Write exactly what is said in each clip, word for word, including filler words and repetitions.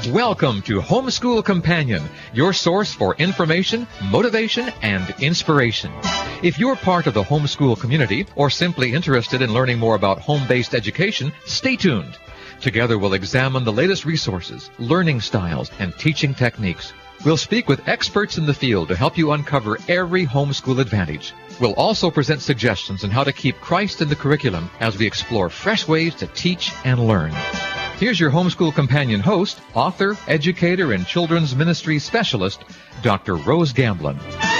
Welcome to Homeschool Companion, your source for information, motivation, and inspiration. If you're part of the homeschool community or simply interested in learning more about home-based education, stay tuned. Together we'll examine the latest resources, learning styles, and teaching techniques. We'll speak with experts in the field to help you uncover every homeschool advantage. We'll also present suggestions on how to keep Christ in the curriculum as we explore fresh ways to teach and learn. Here's your Homeschool Companion host, author, educator, and children's ministry specialist, Doctor Rose Gamblin.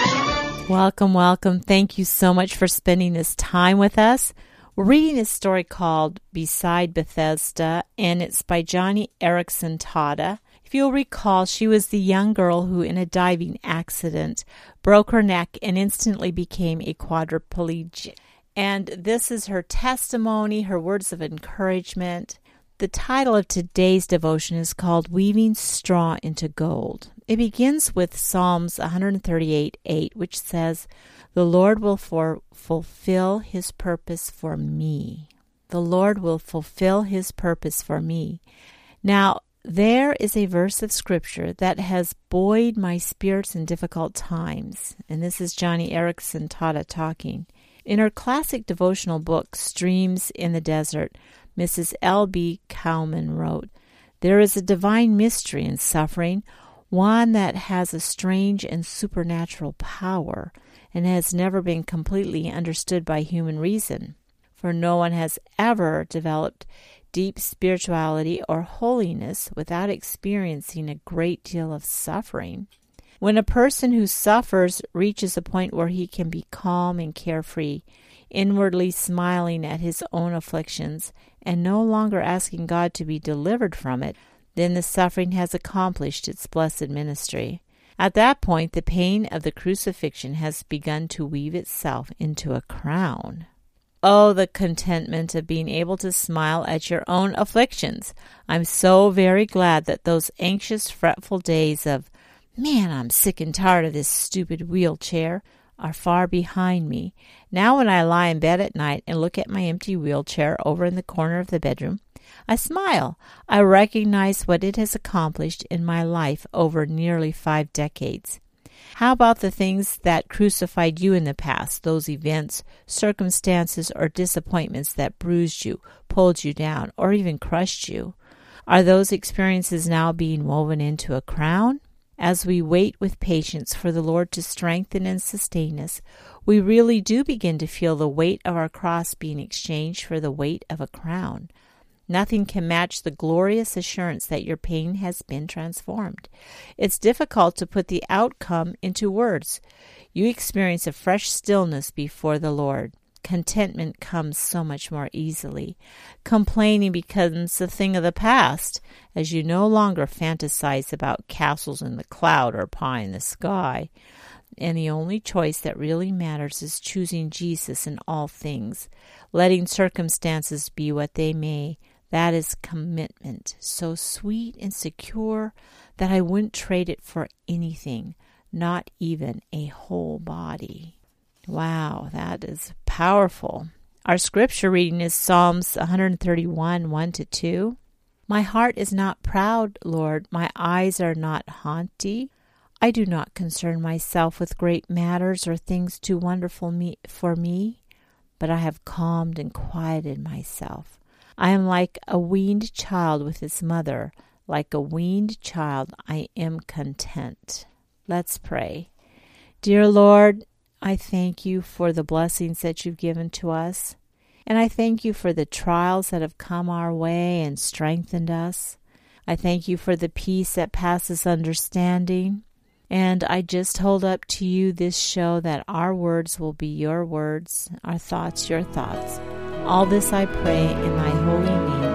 Welcome, welcome. Thank you so much for spending this time with us. We're reading a story called Beside Bethesda, and it's by Joni Eareckson Tada. If you'll recall, she was the young girl who, in a diving accident, broke her neck and instantly became a quadriplegic. And this is her testimony, her words of encouragement. The title of today's devotion is called Weaving Straw into Gold. It begins with Psalms one thirty-eight eight, which says, "The Lord will for fulfill His purpose for me." The Lord will fulfill His purpose for me. Now, there is a verse of Scripture that has buoyed my spirits in difficult times, and this is Joni Eareckson Tada talking. In her classic devotional book, Streams in the Desert, Missus L B Cowman wrote, "There is a divine mystery in suffering, one that has a strange and supernatural power, and has never been completely understood by human reason. For no one has ever developed deep spirituality or holiness without experiencing a great deal of suffering. When a person who suffers reaches a point where he can be calm and carefree, inwardly smiling at his own afflictions, and no longer asking God to be delivered from it, then the suffering has accomplished its blessed ministry. At that point, the pain of the crucifixion has begun to weave itself into a crown." Oh, the contentment of being able to smile at your own afflictions. I'm so very glad that those anxious, fretful days of, "Man, I'm sick and tired of this stupid wheelchair," are far behind me. Now when I lie in bed at night and look at my empty wheelchair over in the corner of the bedroom, I smile. I recognize what it has accomplished in my life over nearly five decades. How about the things that crucified you in the past, those events, circumstances, or disappointments that bruised you, pulled you down, or even crushed you? Are those experiences now being woven into a crown? As we wait with patience for the Lord to strengthen and sustain us, we really do begin to feel the weight of our cross being exchanged for the weight of a crown. Nothing can match the glorious assurance that your pain has been transformed. It's difficult to put the outcome into words. You experience a fresh stillness before the Lord. Contentment comes so much more easily. Complaining becomes a thing of the past, as you no longer fantasize about castles in the cloud or pie in the sky. And the only choice that really matters is choosing Jesus in all things, letting circumstances be what they may. That is commitment, so sweet and secure that I wouldn't trade it for anything, not even a whole body. Wow, that is powerful. Our scripture reading is Psalms one thirty-one, one to two. "My heart is not proud, Lord. My eyes are not haughty. I do not concern myself with great matters or things too wonderful me, for me, but I have calmed and quieted myself. I am like a weaned child with its mother. Like a weaned child, I am content." Let's pray. Dear Lord, I thank you for the blessings that you've given to us. And I thank you for the trials that have come our way and strengthened us. I thank you for the peace that passes understanding. And I just hold up to you this show that our words will be your words, our thoughts your thoughts. All this I pray in thy holy name.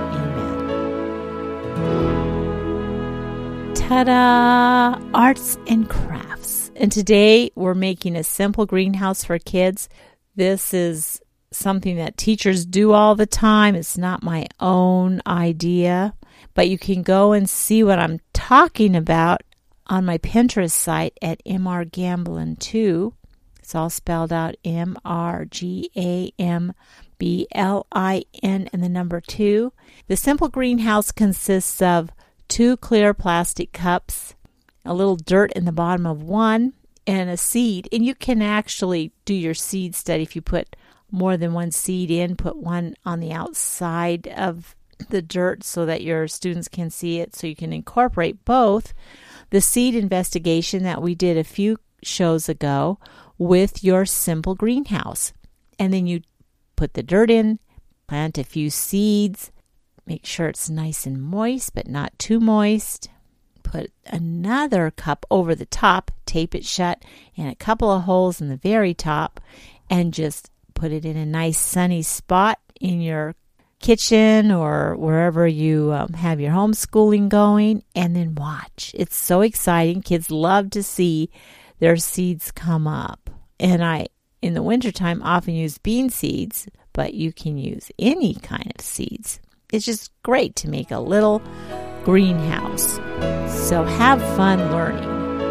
Amen. Ta-da! Arts and crafts. And today we're making a simple greenhouse for kids. This is something that teachers do all the time. It's not my own idea. But you can go and see what I'm talking about on my Pinterest site at M R Gamblin two. It's all spelled out M R G A M B L I N and the number two. The simple greenhouse consists of two clear plastic cups, a little dirt in the bottom of one, and a seed. And you can actually do your seed study. If you put more than one seed in, put one on the outside of the dirt so that your students can see it, so you can incorporate both the seed investigation that we did a few shows ago with your simple greenhouse. And then you put the dirt in, plant a few seeds, make sure it's nice and moist but not too moist. Put another cup over the top, tape it shut, and a couple of holes in the very top, and just put it in a nice sunny spot in your kitchen or wherever you um, have your homeschooling going, and then watch. It's so exciting. Kids love to see their seeds come up. And I, in the wintertime, often use bean seeds, but you can use any kind of seeds. It's just great to make a little greenhouse. So have fun learning.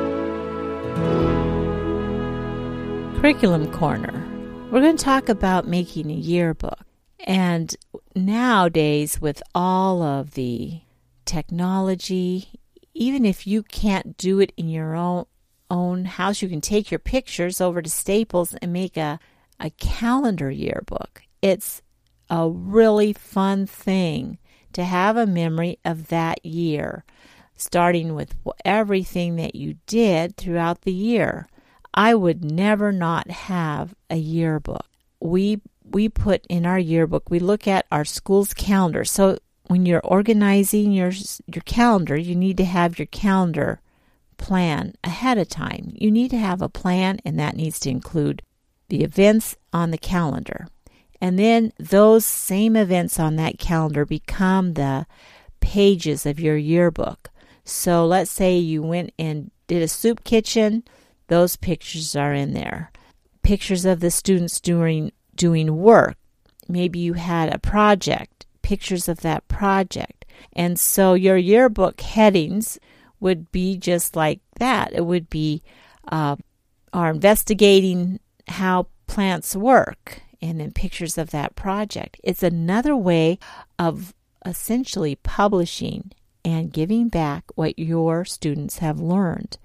Curriculum Corner. We're going to talk about making a yearbook. And nowadays, with all of the technology, even if you can't do it in your own own house, you can take your pictures over to Staples and make a, a calendar yearbook. It's a really fun thing to have a memory of that year, starting with everything that you did throughout the year. I would never not have a yearbook. We we put in our yearbook, we look at our school's calendar. So when you're organizing your your calendar, you need to have your calendar plan ahead of time. You need to have a plan, and that needs to include the events on the calendar. And then those same events on that calendar become the pages of your yearbook. So let's say you went and did a soup kitchen. Those pictures are in there. Pictures of the students doing doing work. Maybe you had a project, pictures of that project. And so your yearbook headings would be just like that. It would be uh, are investigating how plants work, and then pictures of that project. It's another way of essentially publishing and giving back what your students have learned.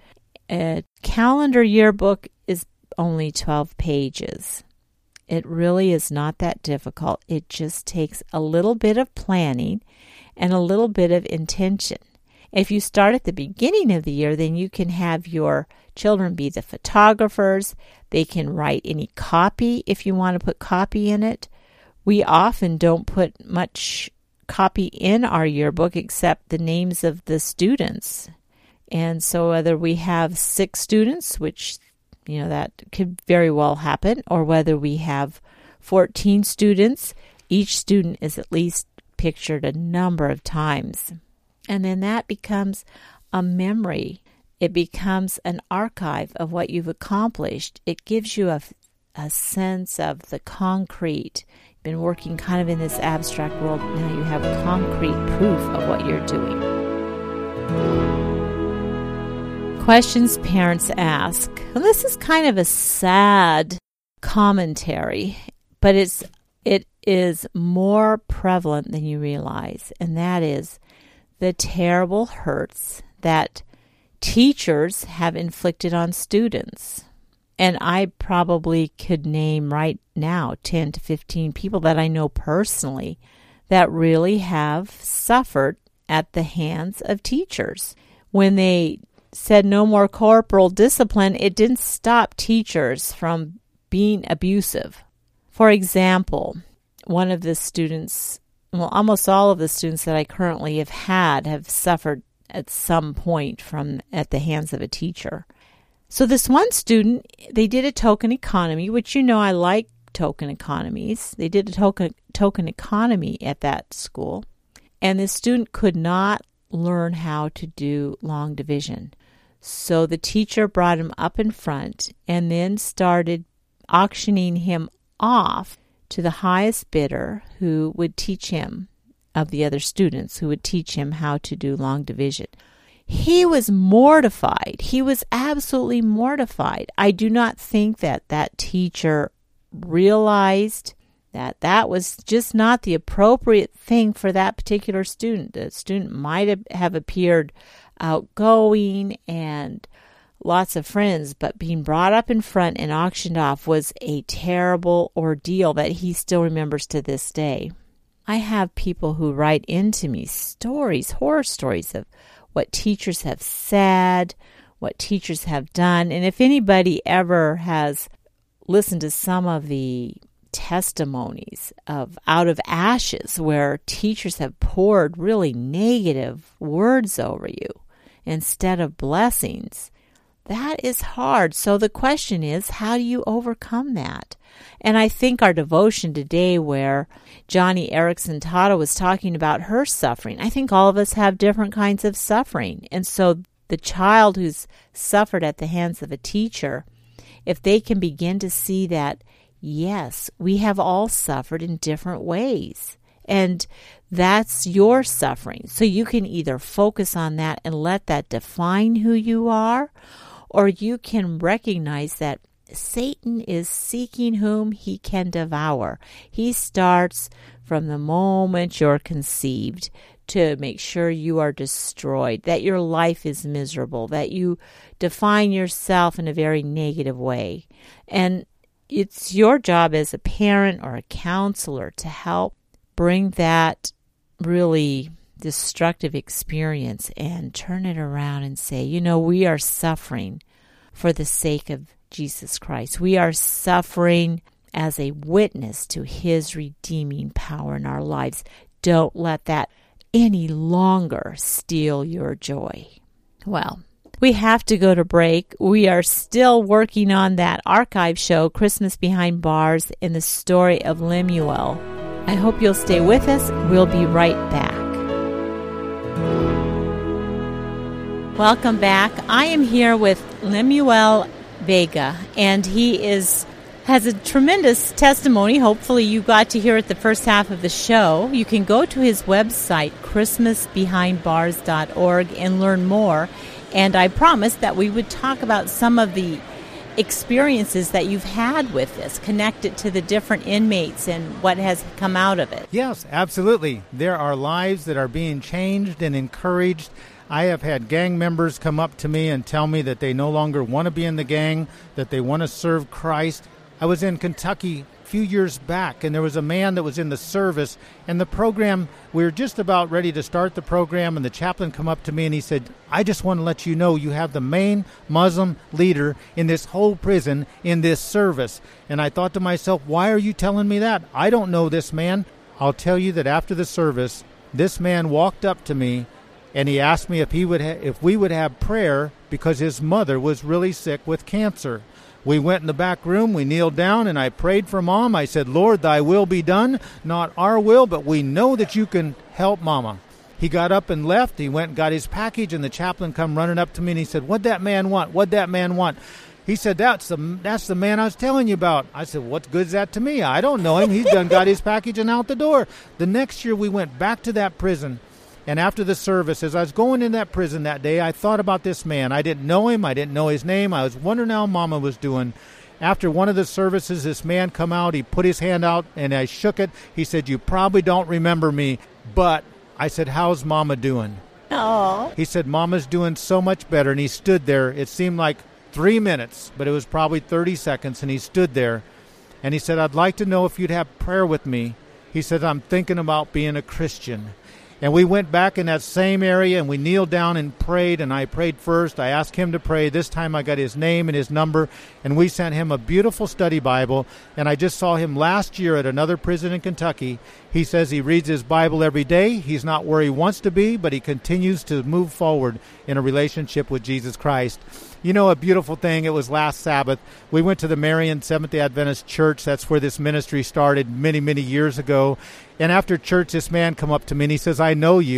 A calendar yearbook is only twelve pages. It really is not that difficult. It just takes a little bit of planning and a little bit of intention. If you start at the beginning of the year, then you can have your children be the photographers. They can write any copy if you want to put copy in it. We often don't put much copy in our yearbook except the names of the students. And so whether we have six students, which, you know, that could very well happen, or whether we have fourteen students, each student is at least pictured a number of times. And then that becomes a memory. It becomes an archive of what you've accomplished. It gives you a, a sense of the concrete. You've been working kind of in this abstract world. Now you have concrete proof of what you're doing. Questions parents ask. Well, this is kind of a sad commentary, but it's it is more prevalent than you realize, and that is the terrible hurts that teachers have inflicted on students. And I probably could name right now ten to fifteen people that I know personally that really have suffered at the hands of teachers. When they said no more corporal discipline, it didn't stop teachers from being abusive. For example, one of the students, well, almost all of the students that I currently have had have suffered at some point from at the hands of a teacher. So this one student, they did a token economy, which, you know, I like token economies. They did a token token economy at that school, and this student could not learn how to do long division. So the teacher brought him up in front and then started auctioning him off to the highest bidder who would teach him, of the other students, who would teach him how to do long division. He was mortified. He was absolutely mortified. I do not think that that teacher realized that that was just not the appropriate thing for that particular student. The student might have appeared outgoing and lots of friends, but being brought up in front and auctioned off was a terrible ordeal that he still remembers to this day. I have people who write into me stories, horror stories of what teachers have said, what teachers have done. And if anybody ever has listened to some of the testimonies of Out of Ashes, where teachers have poured really negative words over you instead of blessings, that is hard. So the question is, how do you overcome that? And I think our devotion today, where Joni Eareckson Tada was talking about her suffering, I think all of us have different kinds of suffering. And so the child who's suffered at the hands of a teacher, if they can begin to see that, yes, we have all suffered in different ways. And that's your suffering. So you can either focus on that and let that define who you are, or you can recognize that Satan is seeking whom he can devour. He starts from the moment you're conceived to make sure you are destroyed, that your life is miserable, that you define yourself in a very negative way. And it's your job as a parent or a counselor to help bring that really destructive experience and turn it around and say, you know, we are suffering for the sake of Jesus Christ. We are suffering as a witness to his redeeming power in our lives. Don't let that any longer steal your joy. Well, we have to go to break. We are still working on that archive show, Christmas Behind Bars, in the story of Lemuel. I hope you'll stay with us. We'll be right back. Welcome back. I am here with Lemuel Vega, and he is has a tremendous testimony. Hopefully you got to hear it the first half of the show. You can go to his website, christmas behind bars dot org, and learn more. And I promised that we would talk about some of the experiences that you've had with this, connected to the different inmates and what has come out of it. Yes, absolutely. There are lives that are being changed and encouraged. I have had gang members come up to me and tell me that they no longer want to be in the gang, that they want to serve Christ. I was in Kentucky a few years back, and there was a man that was in the service, and the program, we were just about ready to start the program, and the chaplain come up to me and he said, I just want to let you know you have the main Muslim leader in this whole prison in this service. And I thought to myself, why are you telling me that? I don't know this man. I'll tell you that after the service, this man walked up to me and he asked me if he would ha- if we would have prayer because his mother was really sick with cancer. We went in the back room, we kneeled down, and I prayed for Mom. I said, Lord, thy will be done, not our will, but we know that you can help Mama. He got up and left. He went and got his package, and the chaplain come running up to me, and he said, what'd that man want? What'd that man want? He said, that's the that's the man I was telling you about. I said, what good's that to me? I don't know him. He's done got his package and out the door. The next year, we went back to that prison. And after the service, as I was going in that prison that day, I thought about this man. I didn't know him. I didn't know his name. I was wondering how Mama was doing. After one of the services, this man come out. He put his hand out, and I shook it. He said, you probably don't remember me, but I said, how's Mama doing? Oh. He said, Mama's doing so much better. And he stood there. It seemed like three minutes, but it was probably thirty seconds. And he stood there, and he said, I'd like to know if you'd have prayer with me. He said, I'm thinking about being a Christian. And we went back in that same area, and we kneeled down and prayed, and I prayed first. I asked him to pray. This time I got his name and his number, and we sent him a beautiful study Bible. And I just saw him last year at another prison in Kentucky. He says he reads his Bible every day. He's not where he wants to be, but he continues to move forward in a relationship with Jesus Christ. You know, a beautiful thing, it was last Sabbath. We went to the Marion Seventh-day Adventist Church. That's where this ministry started many, many years ago. And after church, this man come up to me and he says, I know you.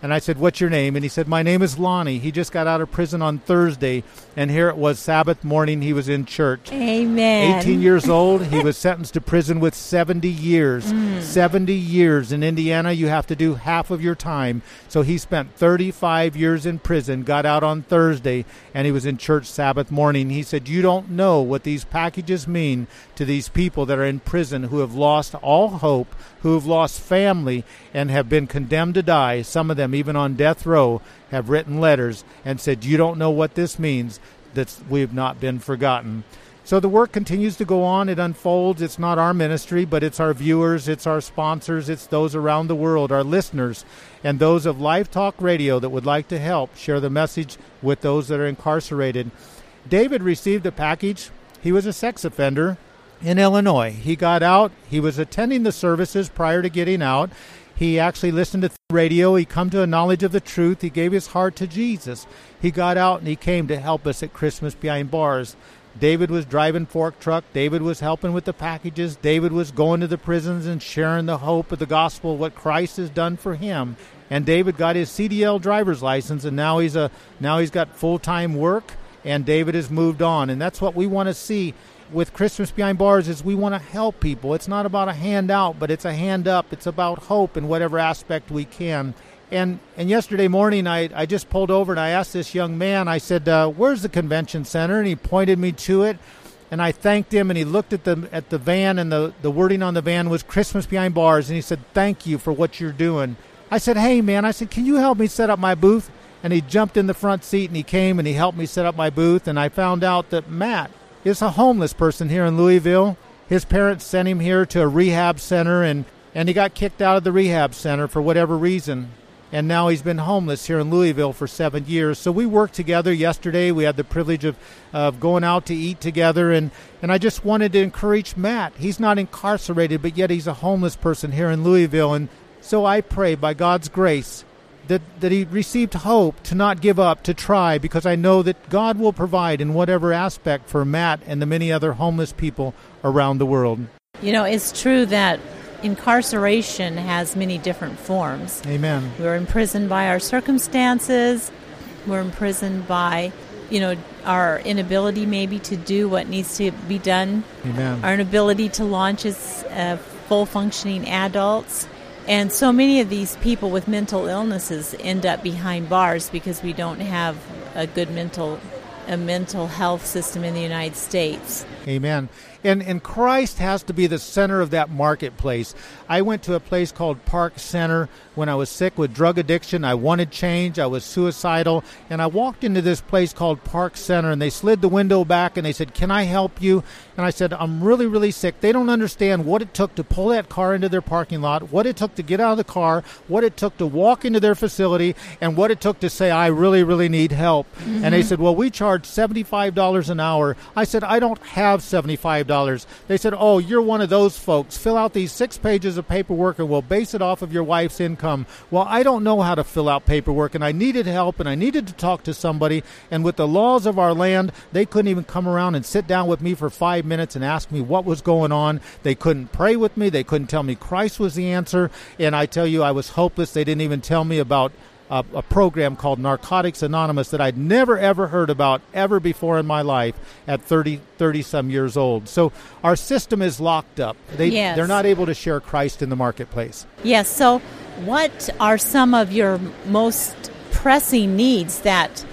And I said, what's your name? And he said, my name is Lonnie. He just got out of prison on Thursday, and here it was Sabbath morning. He was in church. Amen. eighteen years old. He was sentenced to prison with seventy years. Mm. seventy years. In Indiana, you have to do half of your time. So he spent thirty-five years in prison, got out on Thursday, and he was in church Sabbath morning. He said, you don't know what these packages mean to these people that are in prison who have lost all hope, who have lost family, and have been condemned to die. Some of them, even on death row, have written letters and said, you don't know what this means, that we've not been forgotten. So the work continues to go on. It unfolds. It's not our ministry, but it's our viewers, it's our sponsors, it's those around the world, our listeners, and those of Live Talk Radio that would like to help share the message with those that are incarcerated. David received a package. He was a sex offender in Illinois. He got out. He was attending the services prior to getting out. He actually listened to radio. He come to a knowledge of the truth. He gave his heart to Jesus. He got out and he came to help us at Christmas Behind Bars. David was driving fork truck. David was helping with the packages. David was going to the prisons and sharing the hope of the gospel, what Christ has done for him. And David got his C D L driver's license, and now he's a now he's got full-time work, and David has moved on. And that's what we want to see with Christmas Behind Bars, is we want to help people. It's not about a handout, but it's a hand up. It's about hope in whatever aspect we can. And and yesterday morning, I, I just pulled over and I asked this young man, I said, uh, where's the convention center? And he pointed me to it. And I thanked him, and he looked at the at the van, and the, the wording on the van was Christmas Behind Bars. And he said, thank you for what you're doing. I said, hey, man, I said, can you help me set up my booth? And he jumped in the front seat, and he came, and he helped me set up my booth. And I found out that Matt is a homeless person here in Louisville. His parents sent him here to a rehab center, and, and he got kicked out of the rehab center for whatever reason. And now he's been homeless here in Louisville for seven years. So we worked together yesterday. We had the privilege of, of going out to eat together. And, and I just wanted to encourage Matt. He's not incarcerated, but yet he's a homeless person here in Louisville. And so I pray by God's grace that, that he received hope to not give up, to try, because I know that God will provide in whatever aspect for Matt and the many other homeless people around the world. You know, it's true that incarceration has many different forms. Amen. We're imprisoned by our circumstances. We're imprisoned by, you know, our inability maybe to do what needs to be done. Amen. Our inability to launch as uh, full functioning adults. And so many of these people with mental illnesses end up behind bars because we don't have a good mental a mental health system in the United States. Amen. And and Christ has to be the center of that marketplace. I went to a place called Park Center when I was sick with drug addiction. I wanted change. I was suicidal. And I walked into this place called Park Center, and they slid the window back, and they said, can I help you? And I said, I'm really, really sick. They don't understand what it took to pull that car into their parking lot, what it took to get out of the car, what it took to walk into their facility, and what it took to say, I really, really need help. Mm-hmm. And they said, well, we charge seventy-five dollars an hour. I said, I don't have seventy-five dollars. They said, oh, you're one of those folks. Fill out these six pages of paperwork and we'll base it off of your wife's income. Well, I don't know how to fill out paperwork, and I needed help, and I needed to talk to somebody. And with the laws of our land, they couldn't even come around and sit down with me for five minutes and ask me what was going on. They couldn't pray with me. They couldn't tell me Christ was the answer. And I tell you, I was hopeless. They didn't even tell me about A, a program called Narcotics Anonymous that I'd never, ever heard about ever before in my life at thirty, thirty-some years old. So our system is locked up. They, yes. They're not able to share Christ in the marketplace. Yes. So what are some of your most pressing needs that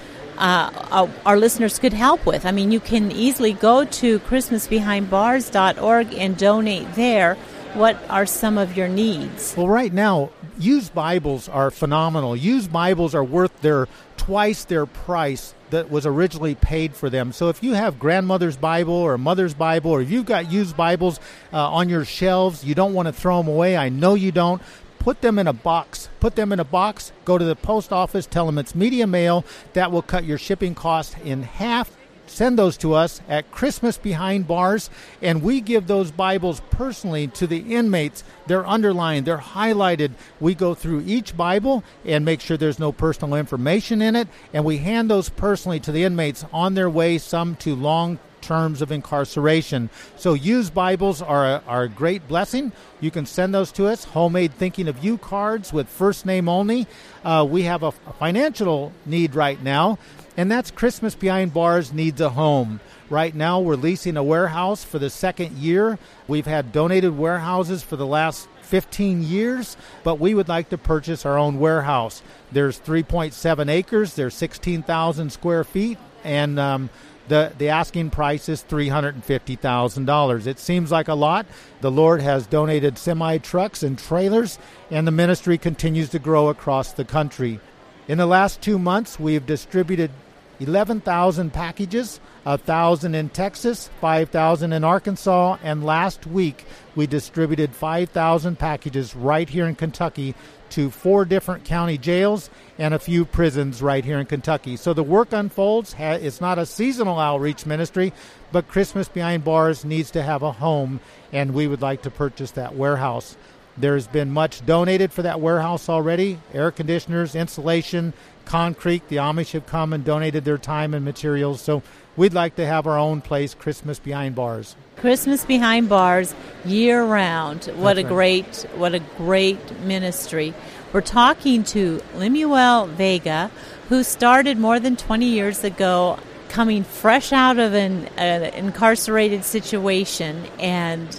uh, our listeners could help with? I mean, you can easily go to Christmas Behind Bars dot org and donate there. What are some of your needs? Well, right now, used Bibles are phenomenal. Used Bibles are worth their twice their price that was originally paid for them. So if you have grandmother's Bible or mother's Bible, or if you've got used Bibles uh, on your shelves, you don't want to throw them away. I know you don't. Put them in a box. Put them in a box. Go to the post office. Tell them it's media mail. That will cut your shipping cost in half. Send those to us at Christmas Behind Bars, and we give those Bibles personally to the inmates. They're underlined, they're highlighted. We go through each Bible and make sure there's no personal information in it, and we hand those personally to the inmates on their way, some to long terms of incarceration. So used Bibles are a, are a great blessing. You can send those to us, homemade Thinking of You cards with first name only. Uh, we have a, a financial need right now, and that's Christmas Behind Bars Needs a Home. Right now, we're leasing a warehouse for the second year. We've had donated warehouses for the last fifteen years, but we would like to purchase our own warehouse. There's three point seven acres. There's sixteen thousand square feet, and um, the, the asking price is three hundred fifty thousand dollars. It seems like a lot. The Lord has donated semi-trucks and trailers, and the ministry continues to grow across the country. In the last two months, we've distributed eleven thousand packages, one thousand in Texas, five thousand in Arkansas, and last week we distributed five thousand packages right here in Kentucky to four different county jails and a few prisons right here in Kentucky. So the work unfolds. It's not a seasonal outreach ministry, but Christmas Behind Bars needs to have a home, and we would like to purchase that warehouse. There's been much donated for that warehouse already, air conditioners, insulation, concrete. The Amish have come and donated their time and materials. So we'd like to have our own place, Christmas Behind Bars. Christmas Behind Bars, year round. What That's a right. great, what a great ministry. We're talking to Lemuel Vega, who started more than twenty years ago, coming fresh out of an uh, incarcerated situation, and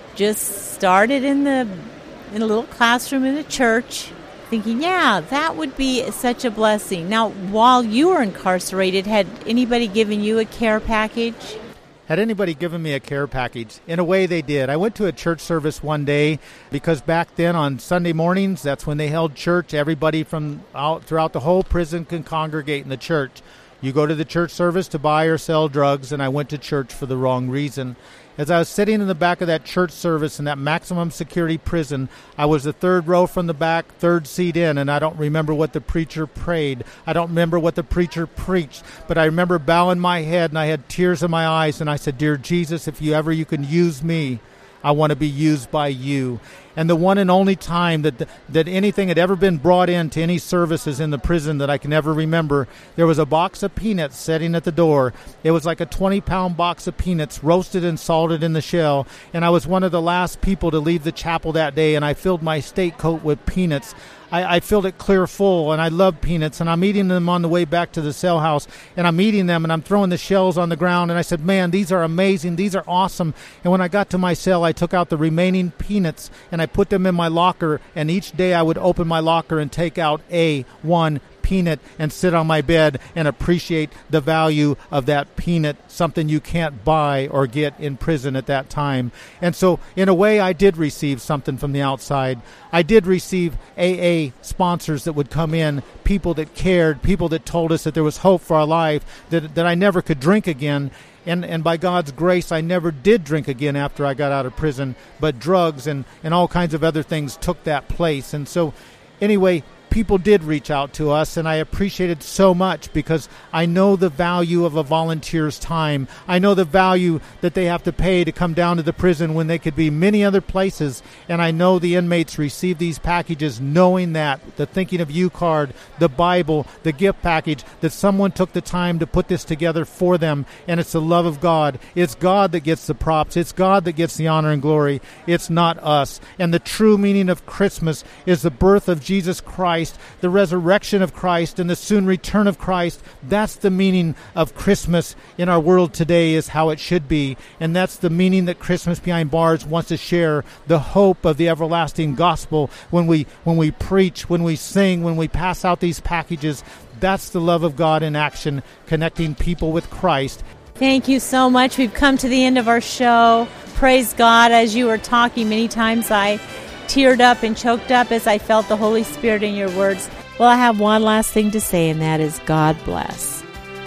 just started in the in a little classroom in a church, thinking, yeah, that would be such a blessing. Now, while you were incarcerated, had anybody given you a care package? Had anybody given me a care package? In a way, they did. I went to a church service one day because back then on Sunday mornings, that's when they held church. Everybody from out throughout the whole prison can congregate in the church. You go to the church service to buy or sell drugs, and I went to church for the wrong reason. As I was sitting in the back of that church service in that maximum security prison, I was the third row from the back, third seat in, and I don't remember what the preacher prayed. I don't remember what the preacher preached, but I remember bowing my head, and I had tears in my eyes, and I said, "Dear Jesus, if you ever you can use me, I want to be used by you." And the one and only time that that anything had ever been brought in to any services in the prison that I can ever remember, there was a box of peanuts sitting at the door. It was like a twenty-pound box of peanuts, roasted and salted in the shell. And I was one of the last people to leave the chapel that day, and I filled my state coat with peanuts. I, I filled it clear full, and I love peanuts, and I'm eating them on the way back to the cell house, and I'm eating them, and I'm throwing the shells on the ground, and I said, man, these are amazing, these are awesome. And when I got to my cell, I took out the remaining peanuts, and I put them in my locker, and each day I would open my locker and take out a one peanut and sit on my bed and appreciate the value of that peanut, something you can't buy or get in prison at that time. And so in a way, I did receive something from the outside. I did receive A A sponsors that would come in, people that cared, people that told us that there was hope for our life, that, that I never could drink again. And and by God's grace, I never did drink again after I got out of prison, but drugs and, and all kinds of other things took that place. And so anyway, people did reach out to us, and I appreciate it so much because I know the value of a volunteer's time. I know the value that they have to pay to come down to the prison when they could be many other places, and I know the inmates receive these packages knowing that, the Thinking of You card, the Bible, the gift package, that someone took the time to put this together for them, and it's the love of God. It's God that gets the props. It's God that gets the honor and glory. It's not us. And the true meaning of Christmas is the birth of Jesus Christ, the resurrection of Christ, and the soon return of Christ. That's the meaning of Christmas in our world today, is how it should be. And that's the meaning that Christmas Behind Bars wants to share, the hope of the everlasting gospel. When we when we preach, when we sing, when we pass out these packages, that's the love of God in action, connecting people with Christ. Thank you so much. We've come to the end of our show. Praise God. As you were talking, many times I teared up and choked up as I felt the Holy Spirit in your words. Well, I have one last thing to say, and that is God bless.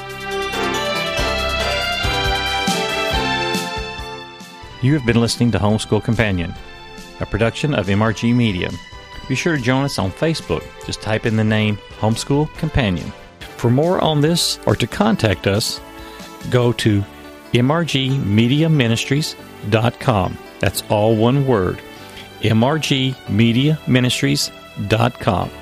You have been listening to Homeschool Companion, a production of M R G Media. Be sure to join us on Facebook. Just type in the name Homeschool Companion. For more on this or to contact us, go to m r g media ministries dot com. That's all one word. m r g media ministries dot com.